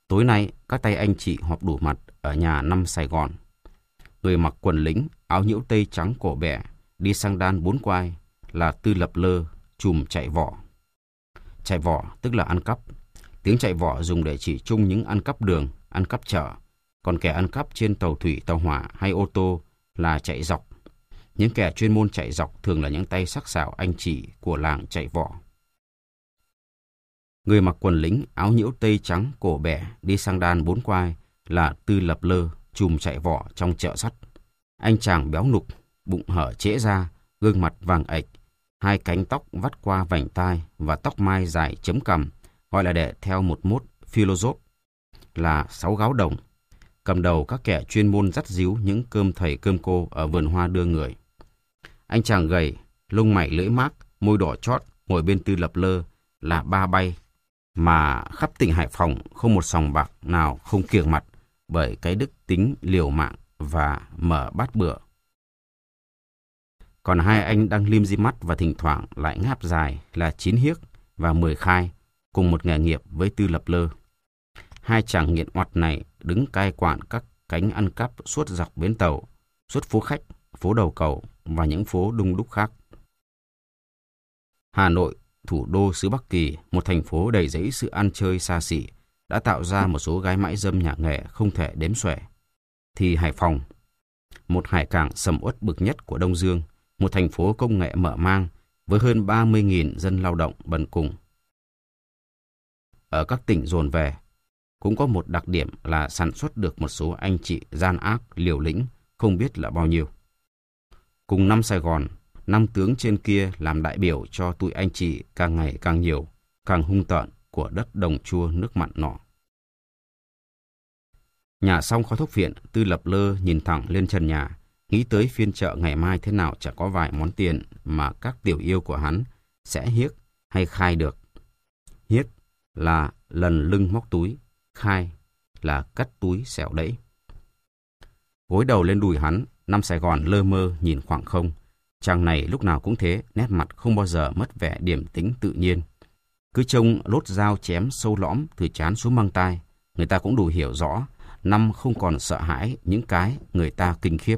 Tối nay, các tay anh chị họp đủ mặt ở nhà năm Sài Gòn. Người mặc quần lính, áo nhiễu tây trắng cổ bẻ, đi sang đan 4 quai là Tư Lập Lơ, trùm chạy võ. Chạy võ tức là ăn cắp. Tiếng chạy võ dùng để chỉ chung những ăn cắp đường, ăn cắp chợ. Còn kẻ ăn cắp trên tàu thủy, tàu hỏa hay ô tô là chạy dọc. Những kẻ chuyên môn chạy dọc thường là những tay sắc sảo anh chị của làng chạy võ. Người mặc quần lính, áo nhiễu tây trắng cổ bẻ, đi sang đan 4 quai là Tư Lập Lơ, trùm chạy võ trong chợ sắt. Anh chàng béo nục, bụng hở trễ ra, gương mặt vàng ệch, hai cánh tóc vắt qua vành tai và tóc mai dài chấm cằm, gọi là để theo một mốt philosophe là 6 gáo đồng. Cầm đầu các kẻ chuyên môn dắt díu những cơm thầy cơm cô ở vườn hoa đưa người. Anh chàng gầy, lông mày lưỡi mác, môi đỏ chót, ngồi bên Tư Lập Lơ là Ba Bay, mà khắp tỉnh Hải Phòng không một sòng bạc nào không kiêng mặt bởi cái đức tính liều mạng và mở bát bữa. Còn hai anh đang lim di mắt và thỉnh thoảng lại ngáp dài là Chín Hiếc và 10 Khai, cùng một nghề nghiệp với Tư Lập Lơ. Hai chàng nghiện oặt này đứng cai quản các cánh ăn cắp suốt dọc bến tàu, suốt phố Khách, phố Đầu Cầu và những phố đông đúc khác. Hà Nội, thủ đô xứ Bắc Kỳ, một thành phố đầy rẫy sự ăn chơi xa xỉ, đã tạo ra một số gái mãi dâm nhà nghề không thể đếm xuể. Thì Hải Phòng, một hải cảng sầm uất bực nhất của Đông Dương, một thành phố công nghệ mở mang với hơn 30.000 dân lao động bần cùng. Ở các tỉnh dồn về, cũng có một đặc điểm là sản xuất được một số anh chị gian ác, liều lĩnh, không biết là bao nhiêu. Cùng năm Sài Gòn, 5 tướng trên kia làm đại biểu cho tụi anh chị càng ngày càng nhiều, càng hung tợn của đất đồng chua nước mặn nọ. Nhả xong khói thuốc phiện, Tư Lập Lơ nhìn thẳng lên trần nhà, nghĩ tới phiên chợ ngày mai thế nào chả có vài món tiền mà các tiểu yêu của hắn sẽ hiếc hay khai được. Hiếc là lần lưng móc túi, khai là cắt túi xẻo đẫy. Gối đầu lên đùi hắn, năm Sài Gòn lơ mơ nhìn khoảng không. Chàng này lúc nào cũng thế, nét mặt không bao giờ mất vẻ điềm tĩnh tự nhiên. Cứ trông lốt dao chém sâu lõm từ trán xuống mang tai, người ta cũng đủ hiểu rõ, năm không còn sợ hãi những cái người ta kinh khiếp.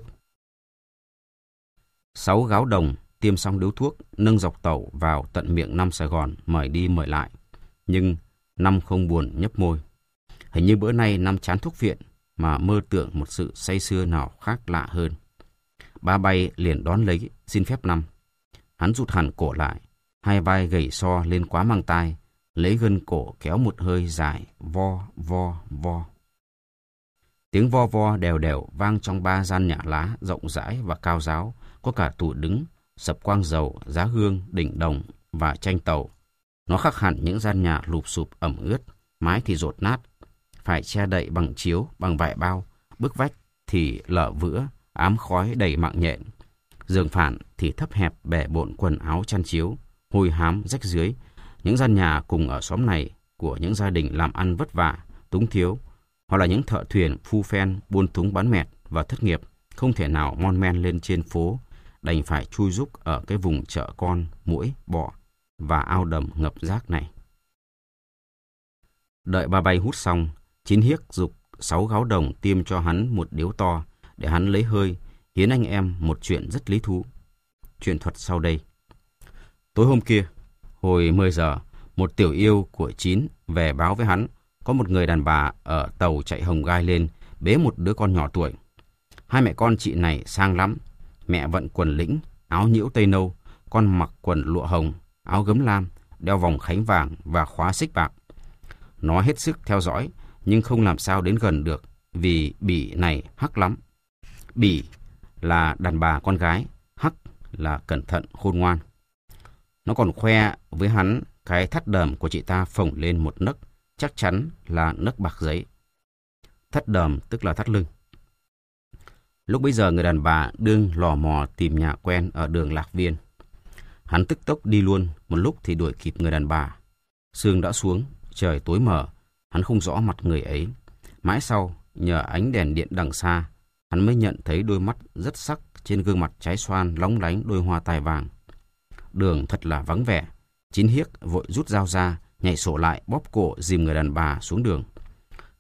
6 gáo đồng, tiêm xong điếu thuốc, nâng dọc tàu vào tận miệng năm Sài Gòn, mời đi mời lại. Nhưng năm không buồn nhấp môi. Hình như bữa nay năm chán thuốc phiện, mà mơ tưởng một sự say sưa nào khác lạ hơn. Ba Bay liền đón lấy, xin phép năm. Hắn rụt hẳn cổ lại, hai vai gầy so lên quá mang tai, lấy gân cổ kéo một hơi dài, vo, vo, vo. Tiếng vo vo đều đều vang trong 3 gian nhà lá rộng rãi và cao ráo, có cả tủ đứng, sập quang dầu, giá hương, đỉnh đồng và tranh tàu. Nó khác hẳn những gian nhà lụp xụp ẩm ướt, mái thì dột nát, phải che đậy bằng chiếu, bằng vải bao, bức vách thì lở vữa, ám khói đầy mạng nhện. Giường phản thì thấp hẹp bẻ bộn quần áo chăn chiếu, hôi hám rách rưới. Những gian nhà cùng ở xóm này của những gia đình làm ăn vất vả, túng thiếu, hoặc là những thợ thuyền phu phen buôn thúng bán mẹt và thất nghiệp, không thể nào mon men lên trên phố, đành phải chui rúc ở cái vùng chợ con, muỗi, bọ và ao đầm ngập rác này. Đợi Ba Bay hút xong, Chín Hiếc giục 6 gáo đồng tiêm cho hắn một điếu to để hắn lấy hơi, hiến anh em một chuyện rất lý thú. Chuyện thuật sau đây. Tối hôm kia, hồi 10 giờ, một tiểu yêu của Chín về báo với hắn có một người đàn bà ở tàu chạy hồng gai lên bế một đứa con nhỏ tuổi. Hai mẹ con chị này sang lắm. Mẹ vận quần lĩnh, áo nhiễu tây nâu, con mặc quần lụa hồng, áo gấm lam, đeo vòng khánh vàng và khóa xích bạc. Nó hết sức theo dõi, nhưng không làm sao đến gần được, vì Bỉ này hắc lắm. Bỉ là đàn bà con gái, hắc là cẩn thận khôn ngoan. Nó còn khoe với hắn cái thắt đờm của chị ta phồng lên một nấc, chắc chắn là nấc bạc giấy. Thắt đờm tức là thắt lưng. Lúc bấy giờ người đàn bà đương lò mò tìm nhà quen ở đường Lạc Viên. Hắn tức tốc đi luôn, một lúc thì đuổi kịp người đàn bà. Sương đã xuống, trời tối mờ, hắn không rõ mặt người ấy. Mãi sau, nhờ ánh đèn điện đằng xa, hắn mới nhận thấy đôi mắt rất sắc trên gương mặt trái xoan lóng lánh đôi hoa tai vàng. Đường thật là vắng vẻ. Chín Hiếc vội rút dao ra, nhảy sổ lại bóp cổ dìm người đàn bà xuống đường.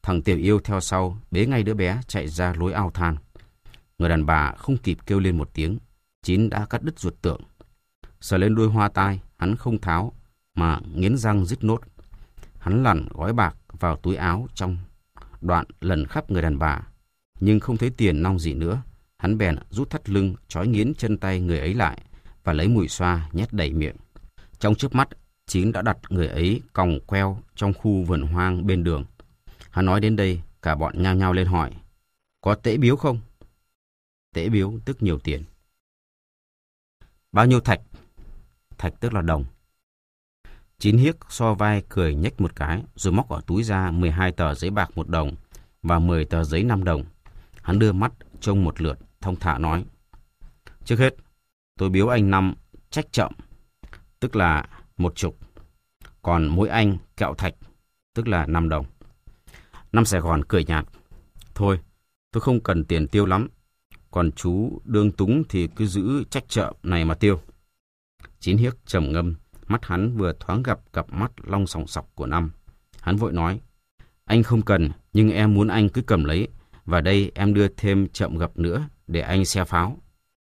Thằng Tiểu Yêu theo sau, bế ngay đứa bé chạy ra lối ao than. Người đàn bà không kịp kêu lên một tiếng, Chín đã cắt đứt ruột tượng. Sờ lên đuôi hoa tai, hắn không tháo, mà nghiến răng rít nốt. Hắn lằn gói bạc vào túi áo trong đoạn lần khắp người đàn bà, nhưng không thấy tiền nong gì nữa. Hắn bèn rút thắt lưng, trói nghiến chân tay người ấy lại và lấy mùi xoa nhét đầy miệng. Trong chớp mắt, Chín đã đặt người ấy còng queo trong khu vườn hoang bên đường. Hắn nói đến đây, cả bọn nhao nhao lên hỏi: "Có tễ biếu không?" Tễ biếu tức nhiều tiền. "Bao nhiêu thạch?" Thạch tức là đồng. Chín Hiếc so vai cười nhếch một cái, rồi móc ở túi ra 12 tờ giấy bạc 1 đồng và 10 tờ giấy 5 đồng. Hắn đưa mắt trông một lượt, thong thả nói: "Trước hết, tôi biếu anh 5 trách chậm, tức là 10. Còn mỗi anh kẹo thạch, tức là 5 đồng. Năm Sài Gòn cười nhạt: "Thôi, tôi không cần tiền tiêu lắm. Còn chú đương túng thì cứ giữ trách chợ này mà tiêu." Chín Hiếc trầm ngâm, mắt hắn vừa thoáng gặp cặp mắt long sòng sọc của Năm. Hắn vội nói: "Anh không cần, nhưng em muốn anh cứ cầm lấy. Và đây em đưa thêm chậm gập nữa để anh xe pháo."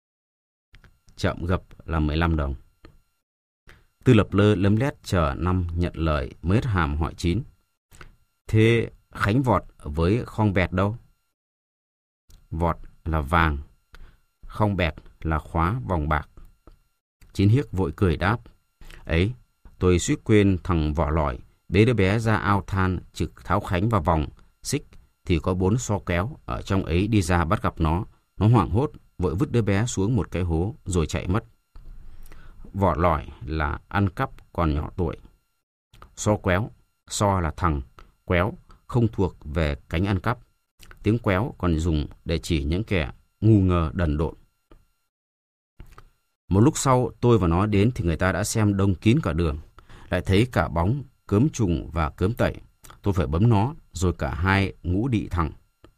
Chậm gập là 15 đồng. Tư Lập Lơ lấm lét chờ Năm nhận lời mới hết hàm hỏi Chín: "Thế Khánh vọt với khong bẹt đâu?" Vọt là vàng, khong bẹt là khóa vòng bạc. Chín Hiếc vội cười đáp: "Ấy, tôi suýt quên thằng Vỏ Lỏi bế đứa bé ra ao than trực tháo Khánh vào vòng xích thì có 4 xo kéo ở trong ấy đi ra bắt gặp nó. Nó hoảng hốt vội vứt đứa bé xuống một cái hố rồi chạy mất." Vỏ Lỏi là ăn cắp còn nhỏ tuổi. So quéo, so là thằng, quéo không thuộc về cánh ăn cắp. Tiếng quéo còn dùng để chỉ những kẻ ngu ngơ đần độn. Một lúc sau tôi và nó đến thì người ta đã xem đông kín cả đường. Lại thấy cả bóng, cớm trùng và cớm tẩy. Tôi phải bấm nó, rồi cả hai ngũ đị thẳng.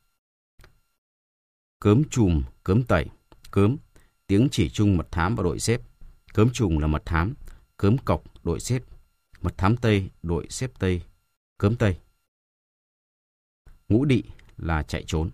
Cớm chùm, cớm tẩy. Cớm, tiếng chỉ chung mật thám và đội xếp. Cớm trùng là mật thám. Cớm cọc, đội xếp. Mật thám Tây, đội xếp Tây. Cớm Tây. Ngũ đị là chạy trốn.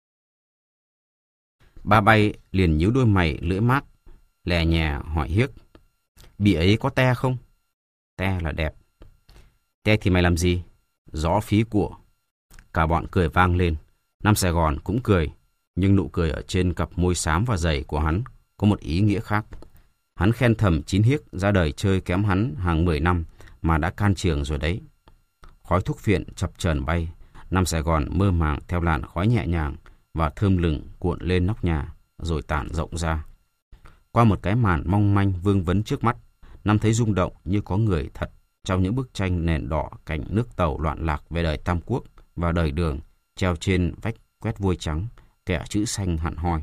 Ba Bay liền nhíu đôi mày lưỡi mát, lè nhè hỏi Hiếc: "Bị ấy có te không?" Te là đẹp. "Te thì mày làm gì?" "Gió phí của." Cả bọn cười vang lên. Năm Sài Gòn cũng cười, nhưng nụ cười ở trên cặp môi xám và dày của hắn có một ý nghĩa khác. Hắn khen thầm Chín Hiếc ra đời chơi kém hắn hàng 10 năm mà đã can trường rồi đấy. Khói thuốc phiện chập chờn bay. Năm Sài Gòn mơ màng theo làn khói nhẹ nhàng và thơm lừng cuộn lên nóc nhà rồi tản rộng ra. Qua một cái màn mong manh vương vấn trước mắt, Năm thấy rung động như có người thật trong những bức tranh nền đỏ cảnh nước tàu loạn lạc về đời Tam Quốc và đời Đường treo trên vách quét vôi trắng, kẻ chữ xanh hẳn hoi.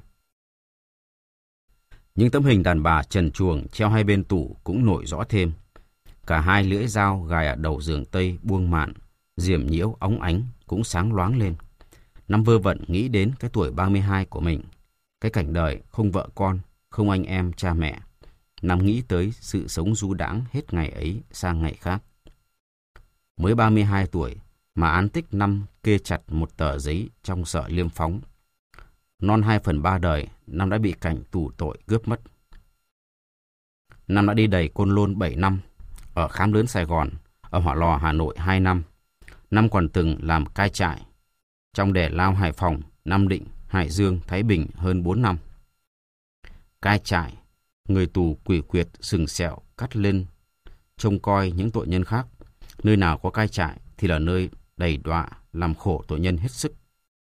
Những tấm hình đàn bà trần truồng treo hai bên tủ cũng nổi rõ thêm. Cả hai lưỡi dao gài ở đầu giường Tây buông mạn, diềm nhiễu óng ánh cũng sáng loáng lên. Năm vơ vẩn nghĩ đến cái tuổi 32 của mình, cái cảnh đời không vợ con, không anh em cha mẹ. Năm nghĩ tới sự sống du đãng hết ngày ấy sang ngày khác. Mới 32 tuổi mà án tích Năm kê chặt một tờ giấy trong Sở Liêm Phóng. Non 2/3 đời, Năm đã bị cảnh tù tội cướp mất. Năm đã đi đầy Côn Lôn 7 năm, ở Khám Lớn Sài Gòn, ở Hỏa Lò Hà Nội 2 năm. Năm còn từng làm cai trại trong Đẻ Lao Hải Phòng, Nam Định, Hải Dương, Thái Bình hơn 4 năm. Cai trại, người tù quỷ quyệt sừng sẹo cắt lên trông coi những tội nhân khác. Nơi nào có cai trại thì là nơi đầy đọa làm khổ tội nhân hết sức.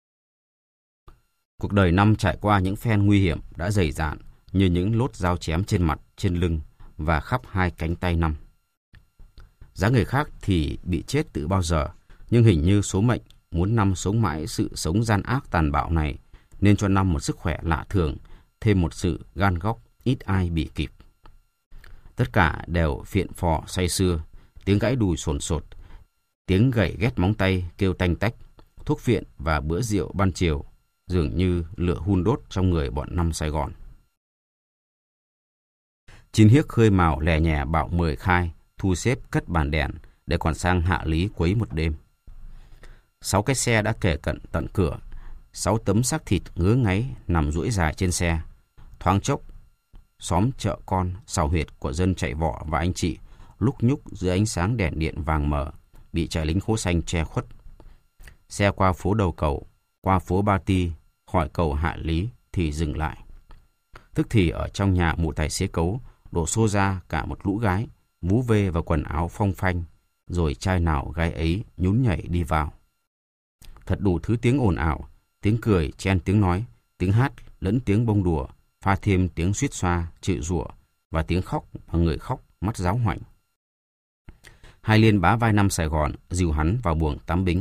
Cuộc đời Năm trải qua những phen nguy hiểm đã dày dạn như những lốt dao chém trên mặt, trên lưng và khắp hai cánh tay Năm. Giá người khác thì bị chết từ bao giờ, nhưng hình như số mệnh muốn Năm sống mãi sự sống gian ác tàn bạo này, nên cho Năm một sức khỏe lạ thường, thêm một sự gan góc ít ai bị kịp. Tất cả đều phiện phò say sưa, tiếng gãy đùi sồn sột, tiếng gậy ghét móng tay kêu tanh tách, thuốc phiện và bữa rượu ban chiều dường như lửa hun đốt trong người bọn Năm Sài Gòn. Chín Hiếc khơi mào lè nhè bảo mời khai, thu xếp cất bàn đèn để còn sang Hạ Lý quấy một đêm. 6 cái xe đã kề cận tận cửa. 6 tấm xác thịt ngứa ngáy nằm duỗi dài trên xe. Thoáng chốc, xóm chợ con, xào huyệt của dân chạy vọ và anh chị lúc nhúc dưới ánh sáng đèn điện vàng mờ, bị trại lính khố xanh che khuất. Xe qua phố Đầu Cầu, qua phố Ba Ti, khỏi cầu Hạ Lý thì dừng lại. Tức thì ở trong nhà mụ tài xế Cấu đổ xô ra cả một lũ gái, vú vê và quần áo phong phanh, rồi trai nào gái ấy nhún nhảy đi vào. Thật đủ thứ tiếng ồn ào, tiếng cười chen tiếng nói, tiếng hát lẫn tiếng bông đùa, pha thêm tiếng suýt xoa, chửi rủa và tiếng khóc và người khóc mắt giáo hoảnh. Hai Liên bá vai Năm Sài Gòn dìu hắn vào buồng tắm bính.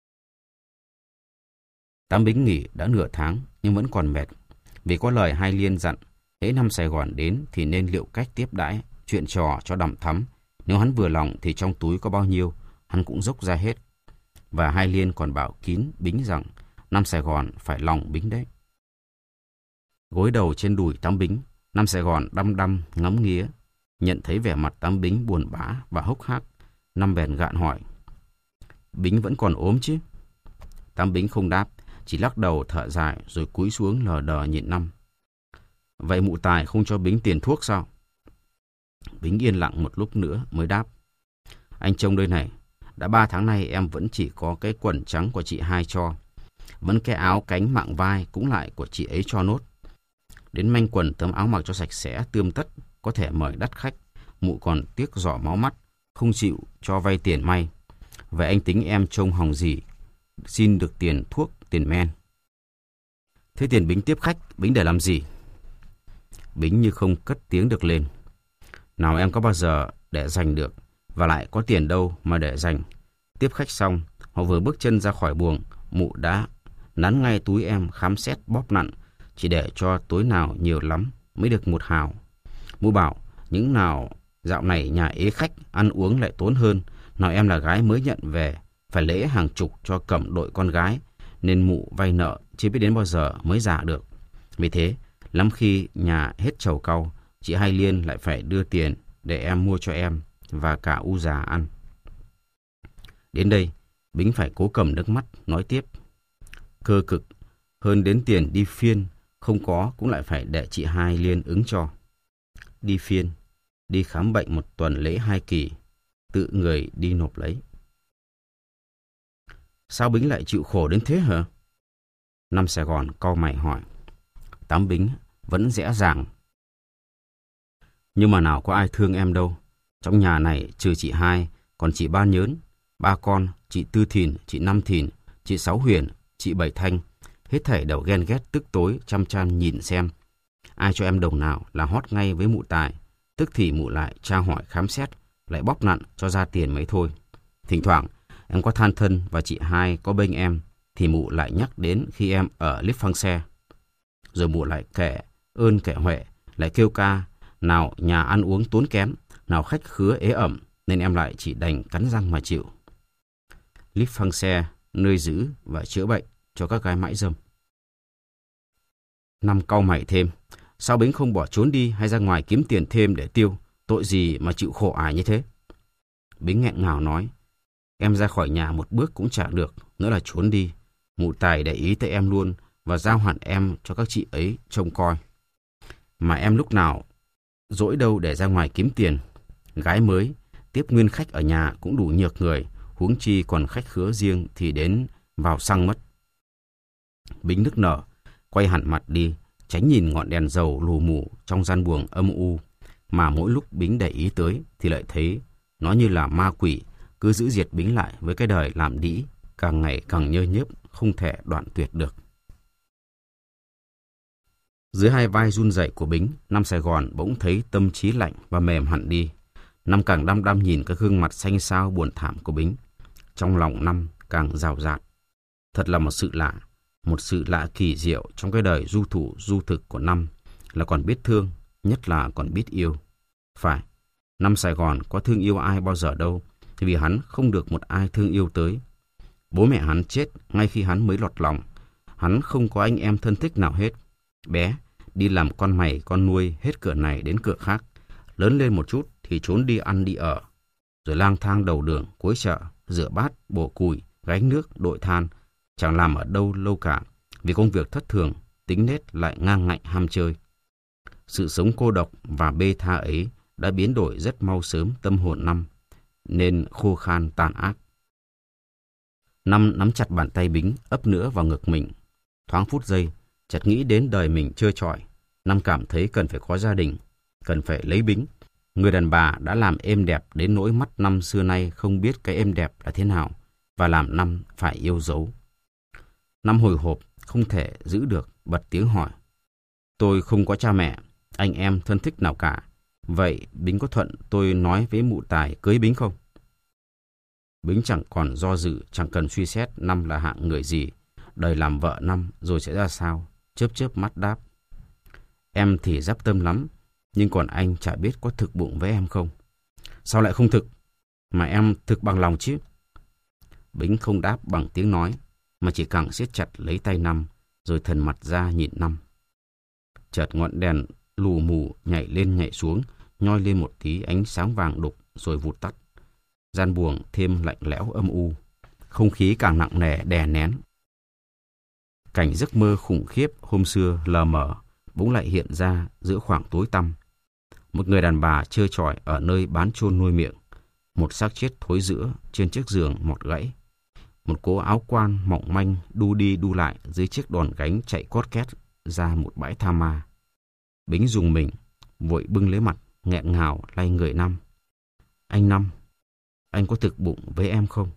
Tắm bính nghỉ đã nửa tháng nhưng vẫn còn mệt, vì có lời Hai Liên dặn hễ Năm Sài Gòn đến thì nên liệu cách tiếp đãi, chuyện trò cho đằm thắm. Nếu hắn vừa lòng thì trong túi có bao nhiêu hắn cũng dốc ra hết. Và Hai Liên còn bảo kín bính rằng Năm Sài Gòn phải lòng bính đấy. Gối đầu trên đùi tắm bính, Năm Sài Gòn đăm đăm ngắm nghía, nhận thấy vẻ mặt tắm bính buồn bã và hốc hác. Năm bèn gạn hỏi: Bính vẫn còn ốm chứ? Tắm bính không đáp, chỉ lắc đầu thở dài rồi cúi xuống lờ đờ nhìn Năm. Vậy mụ Tài không cho Bính tiền thuốc sao? Bính yên lặng một lúc nữa mới đáp: Anh trông đây này, đã 3 tháng nay em vẫn chỉ có cái quần trắng của chị Hai cho. Vẫn cái áo cánh mạng vai cũng lại của chị ấy cho nốt. Đến manh quần tấm áo mặc cho sạch sẽ tươm tất, có thể mời đắt khách. Mụ còn tiếc giỏ máu mắt, không chịu cho vay tiền may. Vậy anh tính em trông hòng gì? Xin được tiền thuốc, tiền men. Thế tiền Bính tiếp khách, Bính để làm gì? Bính như không cất tiếng được lên. Nào em có bao giờ để dành được, và lại có tiền đâu mà để dành. Tiếp khách xong, họ vừa bước chân ra khỏi buồng, mụ đã nắn ngay túi em khám xét bóp nặn, chỉ để cho tối nào nhiều lắm mới được 1 hào. Mụ bảo những nào dạo này nhà ế khách, ăn uống lại tốn hơn. Nào em là gái mới nhận về, phải lễ hàng chục cho cẩm đội con gái, nên mụ vay nợ chưa biết đến bao giờ mới trả được. Vì thế, lắm khi nhà hết trầu cau, chị Hai Liên lại phải đưa tiền để em mua cho em và cả u già ăn. Đến đây, Bính phải cố cầm nước mắt nói tiếp: Cơ cực, hơn đến tiền đi phiên, không có cũng lại phải để chị Hai Liên ứng cho. Đi phiên, đi khám bệnh 1 tuần lễ 2 kỳ, tự người đi nộp lấy. Sao Bính lại chịu khổ đến thế hả? Năm Sài Gòn cau mày hỏi. Tám Bính vẫn dễ dàng. Nhưng mà nào có ai thương em đâu. Trong nhà này trừ chị Hai, còn chị Ba Nhớn, 3 con, chị Tư Thìn, chị Năm Thìn, chị Sáu Huyền, chị Bảy Thanh. Hết thảy đều ghen ghét tức tối chăm chăm nhìn xem. Ai cho em đồng nào là hót ngay với mụ Tài. Tức thì mụ lại tra hỏi khám xét, lại bóp nặn cho ra tiền mấy thôi. Thỉnh thoảng em có than thân và chị Hai có bênh em, thì mụ lại nhắc đến khi em ở líp phăng xe. Rồi mụ lại kể ơn kể huệ, lại kêu ca, nào nhà ăn uống tốn kém, nào khách khứa ế ẩm, nên em lại chỉ đành cắn răng mà chịu. Líp phăng xe, nơi giữ và chữa bệnh cho các gái mãi dâm. Năm cau mày thêm, sao Bính không bỏ trốn đi hay ra ngoài kiếm tiền thêm để tiêu, tội gì mà chịu khổ ải như thế? Bính nghẹn ngào nói, em ra khỏi nhà 1 bước cũng chả được, nữa là trốn đi. Mụ Tài để ý tới em luôn và giao hẳn em cho các chị ấy trông coi. Mà em lúc nào dỗi đâu để ra ngoài kiếm tiền. Gái mới, tiếp nguyên khách ở nhà cũng đủ nhược người, huống chi còn khách khứa riêng thì đến vào xăng mất. Bính nức nở, quay hẳn mặt đi, tránh nhìn ngọn đèn dầu lù mù trong gian buồng âm u, mà mỗi lúc Bính để ý tới thì lại thấy nó như là ma quỷ, cứ giữ diệt Bính lại với cái đời làm đĩ, càng ngày càng nhơ nhớp, không thể đoạn tuyệt được. Dưới hai vai run rẩy của Bính, Năm Sài Gòn bỗng thấy tâm trí lạnh và mềm hẳn đi. Năm càng đăm đăm nhìn cái gương mặt xanh xao buồn thảm của Bính. Trong lòng Năm càng rào rạt. Thật là một sự lạ kỳ diệu trong cái đời du thủ du thực của Năm là còn biết thương, nhất là còn biết yêu. Phải, Năm Sài Gòn có thương yêu ai bao giờ đâu, vì hắn không được một ai thương yêu tới. Bố mẹ hắn chết ngay khi hắn mới lọt lòng. Hắn không có anh em thân thích nào hết. Bé, đi làm con mày con nuôi hết cửa này đến cửa khác. Lớn lên một chút thì trốn đi ăn đi ở. Rồi lang thang đầu đường, cuối chợ, rửa bát, bổ củi, gánh nước, đội than, chẳng làm ở đâu lâu cả, vì công việc thất thường, tính nết lại ngang ngạnh ham chơi. Sự sống cô độc và bê tha ấy đã biến đổi rất mau sớm tâm hồn Năm, nên khô khan tàn ác. Năm nắm chặt bàn tay Bính, ấp nữa vào ngực mình. Thoáng phút giây, chợt nghĩ đến đời mình trơ trọi. Năm cảm thấy cần phải có gia đình, cần phải lấy Bính. Người đàn bà đã làm êm đẹp đến nỗi mắt Năm xưa nay không biết cái êm đẹp là thế nào, và làm Năm phải yêu dấu. Năm hồi hộp, không thể giữ được, bật tiếng hỏi. Tôi không có cha mẹ, anh em thân thích nào cả. Vậy Bính có thuận tôi nói với mụ Tài cưới Bính không? Bính chẳng còn do dự, chẳng cần suy xét Năm là hạng người gì, đời làm vợ Năm rồi sẽ ra sao, chớp chớp mắt đáp. Em thì dắp tâm lắm, nhưng còn anh chả biết có thực bụng với em không. Sao lại không thực, mà em thực bằng lòng chứ? Bính không đáp bằng tiếng nói, mà chỉ càng siết chặt lấy tay Năm, rồi thần mặt ra nhìn Năm. Chợt ngọn đèn lù mù nhảy lên nhảy xuống, nhoi lên một tí ánh sáng vàng đục rồi vụt tắt. Gian buồng thêm lạnh lẽo âm u, không khí càng nặng nề đè nén. Cảnh giấc mơ khủng khiếp hôm xưa lờ mờ bỗng lại hiện ra giữa khoảng tối tăm. Một người đàn bà trơ trọi ở nơi bán chôn nuôi miệng, một xác chết thối rữa trên chiếc giường mọt gãy, một cố áo quan mỏng manh đu đi đu lại dưới chiếc đòn gánh chạy cót két ra một bãi tha ma. Bính rùng mình, vội bưng lấy mặt, nghẹn ngào lay người Năm. Anh Năm, anh có thực bụng với em không?